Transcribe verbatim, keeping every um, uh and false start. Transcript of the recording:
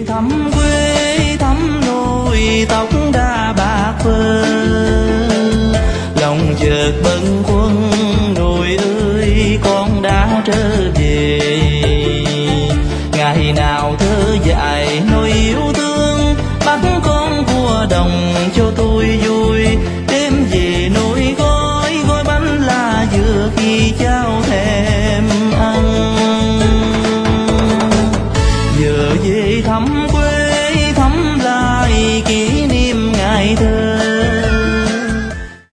thăm quê thăm nôi tóc đã bạc phơ, lòng chợt bâng khuâng nội ơi con đã trở về. Ngày nào thơ dại nỗi yêu thương bắt con của đồng